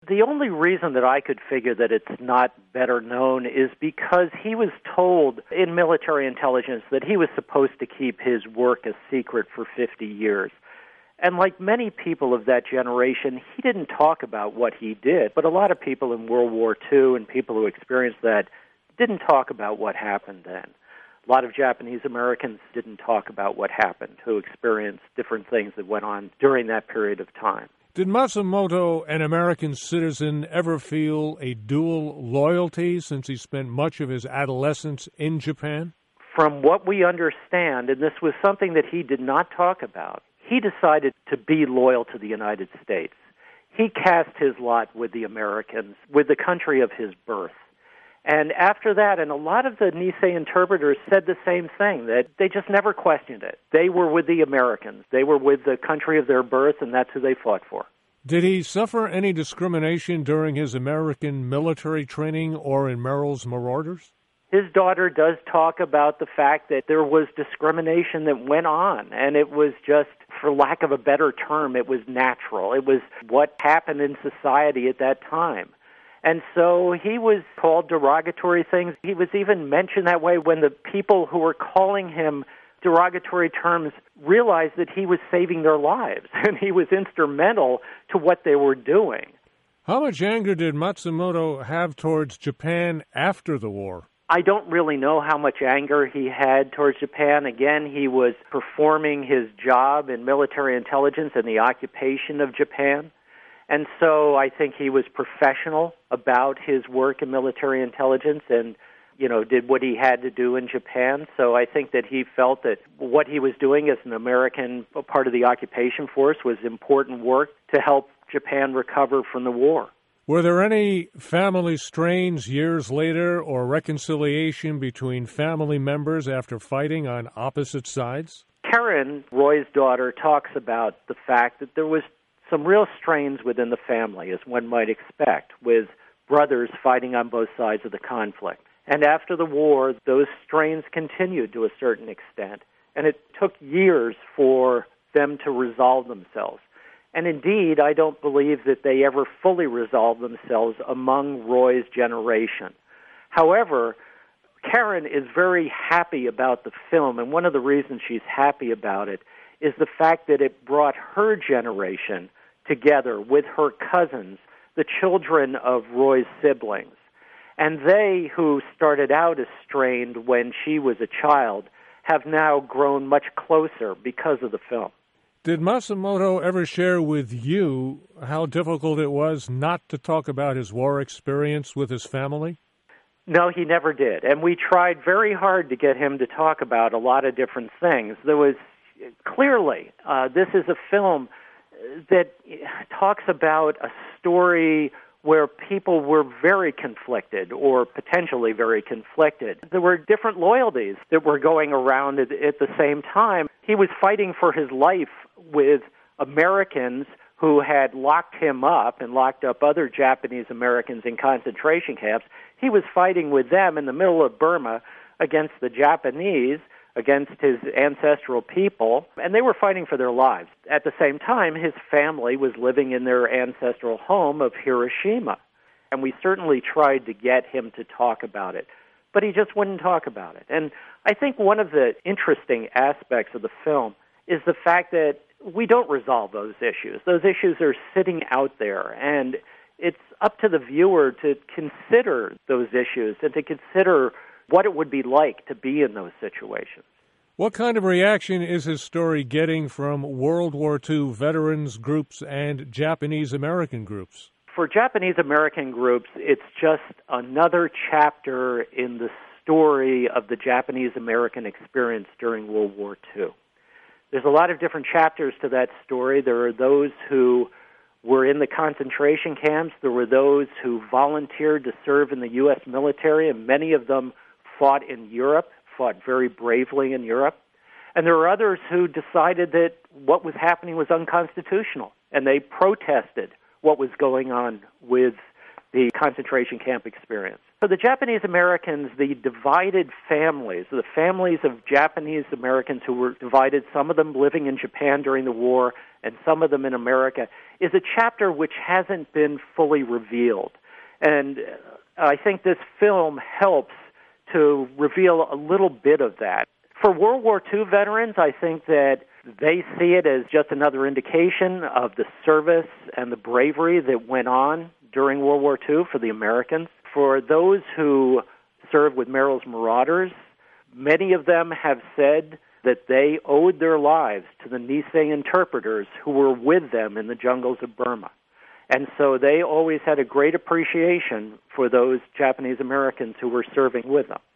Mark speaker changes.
Speaker 1: The only reason that I could figure that it's not better known is because he was told in military intelligence that he was supposed to keep his work a secret for 50 years. And like many people of that generation, he didn't talk about what he did. But a lot of people in World War II and people who experienced that didn't talk about what happened then. A lot of Japanese Americans didn't talk about what happened, who experienced different things that went on during that period of time.
Speaker 2: Did Matsumoto, an American citizen, ever feel a dual loyalty since he spent much of his adolescence in Japan?
Speaker 1: From what we understand, and this was something that he did not talk about, he decided to be loyal to the United States. He cast his lot with the Americans, with the country of his birth. And after that, and a lot of the Nisei interpreters said the same thing, that they just never questioned it. They were with the Americans. They were with the country of their birth, and that's who they fought for.
Speaker 2: Did he suffer any discrimination during his American military training or in Merrill's Marauders?
Speaker 1: His daughter does talk about the fact that there was discrimination that went on, and it was just, for lack of a better term, it was natural. It was what happened in society at that time. And so he was called derogatory things. He was even mentioned that way when the people who were calling him derogatory terms realized that he was saving their lives, and he was instrumental to what they were doing.
Speaker 2: How much anger did Matsumoto have towards Japan after the war?
Speaker 1: I don't really know how much anger he had towards Japan. Again, he was performing his job in military intelligence and the occupation of Japan. And so I think he was professional about his work in military intelligence and, did what he had to do in Japan. So I think that he felt that what he was doing as an American part of the occupation force was important work to help Japan recover from the war.
Speaker 2: Were there any family strains years later or reconciliation between family members after fighting on opposite sides?
Speaker 1: Karen, Roy's daughter, talks about the fact that there was some real strains within the family, as one might expect, with brothers fighting on both sides of the conflict. And after the war, those strains continued to a certain extent, and it took years for them to resolve themselves. And indeed, I don't believe that they ever fully resolved themselves among Roy's generation. However, Karen is very happy about the film, and one of the reasons she's happy about it is the fact that it brought her generation together with her cousins, the children of Roy's siblings. And they, who started out estranged when she was a child, have now grown much closer because of the film.
Speaker 2: Did Matsumoto ever share with you how difficult it was not to talk about his war experience with his family?
Speaker 1: No, he never did. And we tried very hard to get him to talk about a lot of different things. There was clearly, this is a film that talks about a story where people were very conflicted or potentially very conflicted. There were different loyalties that were going around at the same time. He was fighting for his life with Americans who had locked him up and locked up other Japanese Americans in concentration camps. He was fighting with them in the middle of Burma against the Japanese, against his ancestral people, and they were fighting for their lives. At the same time, his family was living in their ancestral home of Hiroshima, and we certainly tried to get him to talk about it, but he just wouldn't talk about it. And I think one of the interesting aspects of the film is the fact that we don't resolve those issues. Those issues are sitting out there, and it's up to the viewer to consider those issues and to consider what it would be like to be in those situations.
Speaker 2: What kind of reaction is his story getting from World War II veterans groups and Japanese American groups?
Speaker 1: For Japanese American groups, it's just another chapter in the story of the Japanese American experience during World War II. There's a lot of different chapters to that story. There are those who were in the concentration camps. There were those who volunteered to serve in the U.S. military, and many of them fought in Europe, fought very bravely in Europe. And there were others who decided that what was happening was unconstitutional, and they protested what was going on with the concentration camp experience. For the Japanese Americans, the divided families, the families of Japanese Americans who were divided, some of them living in Japan during the war and some of them in America, is a chapter which hasn't been fully revealed. And I think this film helps to reveal a little bit of that. For World War II veterans, I think that they see it as just another indication of the service and the bravery that went on during World War II for the Americans. For those who served with Merrill's Marauders, many of them have said that they owed their lives to the Nisei interpreters who were with them in the jungles of Burma. And so they always had a great appreciation for those Japanese Americans who were serving with them.